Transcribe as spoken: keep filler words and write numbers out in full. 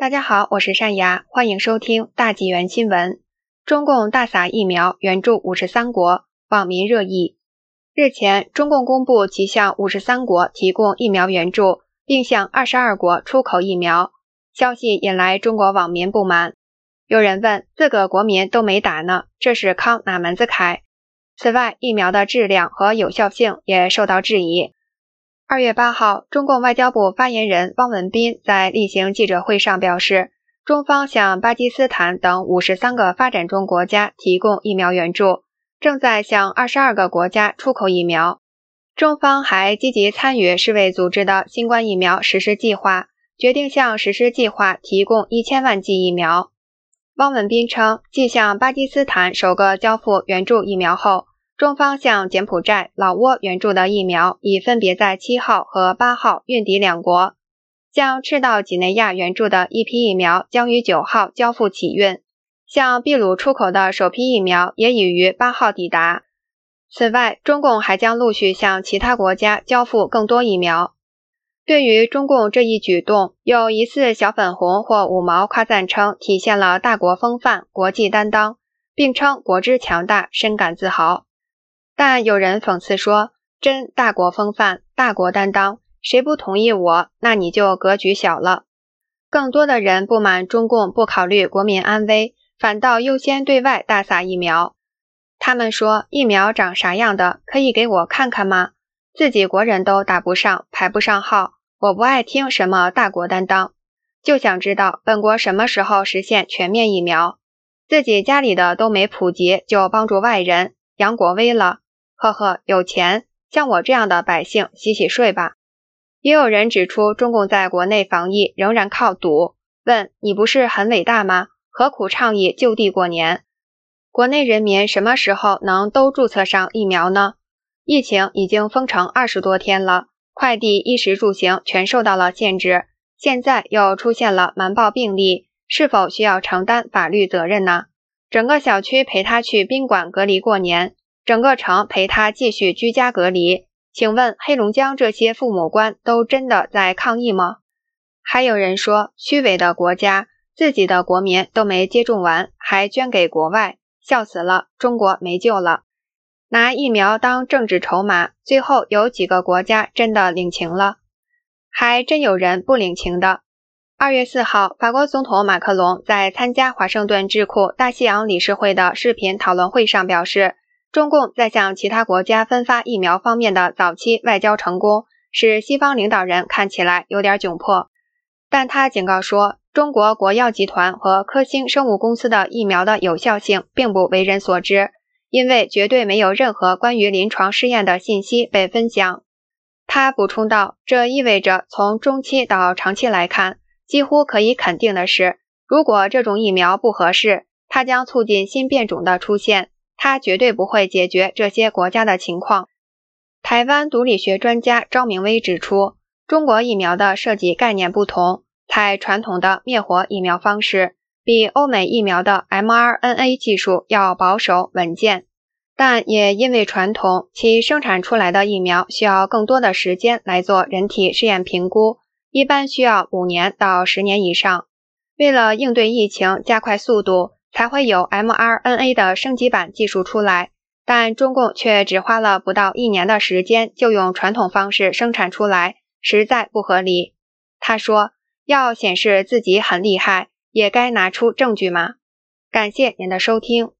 大家好，我是善雅，欢迎收听大纪元新闻。中共大撒疫苗援助五十三国，网民热议。日前，中共公布其向五十三国提供疫苗援助，并向二十二国出口疫苗，消息引来中国网民不满。有人问，自个国民都没打呢，这是靠哪门子开？此外，疫苗的质量和有效性也受到质疑。二月八号，中共外交部发言人汪文斌在例行记者会上表示，中方向巴基斯坦等五十三个发展中国家提供疫苗援助，正在向二十二个国家出口疫苗。中方还积极参与世卫组织的新冠疫苗实施计划，决定向实施计划提供一千万剂疫苗。汪文斌称，继向巴基斯坦首个交付援助疫苗后，中方向柬埔寨、老挝援助的疫苗已分别在七号和八号运抵两国，向赤道几内亚援助的一批疫苗将于九号交付起运，向秘鲁出口的首批疫苗也已于八号抵达。此外，中共还将陆续向其他国家交付更多疫苗。对于中共这一举动，有疑似小粉红或五毛夸赞称体现了大国风范、国际担当，并称国之强大深感自豪。但有人讽刺说，真大国风范、大国担当，谁不同意我，那你就格局小了。更多的人不满中共不考虑国民安危，反倒优先对外大撒疫苗。他们说，疫苗长啥样的，可以给我看看吗？自己国人都打不上，排不上号，我不爱听什么大国担当，就想知道本国什么时候实现全面疫苗。自己家里的都没普及，就帮助外人，扬国威了。呵呵，有钱，像我这样的百姓洗洗睡吧。也有人指出，中共在国内防疫仍然靠赌，问你不是很伟大吗？何苦倡议就地过年？国内人民什么时候能都注册上疫苗呢？疫情已经封城二十多天了，快递、衣食住行全受到了限制，现在又出现了瞒报病例，是否需要承担法律责任呢？整个小区陪他去宾馆隔离过年，整个城陪他继续居家隔离，请问黑龙江这些父母官都真的在抗疫吗？还有人说，虚伪的国家，自己的国民都没接种完，还捐给国外，笑死了，中国没救了。拿疫苗当政治筹码，最后有几个国家真的领情了？还真有人不领情的。二月四号，法国总统马克龙在参加华盛顿智库大西洋理事会的视频讨论会上表示，中共在向其他国家分发疫苗方面的早期外交成功，使西方领导人看起来有点窘迫。但他警告说，中国国药集团和科兴生物公司的疫苗的有效性并不为人所知，因为绝对没有任何关于临床试验的信息被分享。他补充道，这意味着从中期到长期来看，几乎可以肯定的是，如果这种疫苗不合适，它将促进新变种的出现，它绝对不会解决这些国家的情况。台湾毒理学专家赵明威指出，中国疫苗的设计概念不同，采传统的灭活疫苗方式，比欧美疫苗的 M R N A 技术要保守稳健，但也因为传统，其生产出来的疫苗需要更多的时间来做人体试验评估，一般需要五年到十年以上。为了应对疫情，加快速度，才会有 M R N A 的升级版技术出来，但中共却只花了不到一年的时间就用传统方式生产出来，实在不合理。他说，要显示自己很厉害，也该拿出证据嘛。感谢您的收听。